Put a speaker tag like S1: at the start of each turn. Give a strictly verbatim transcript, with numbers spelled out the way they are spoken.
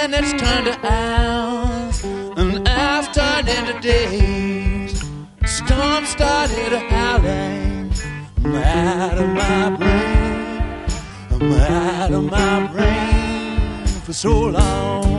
S1: minutes turned to hours, and hours turned into days. The storm started howling. I'm out of my brain. I'm out of my brain for so long.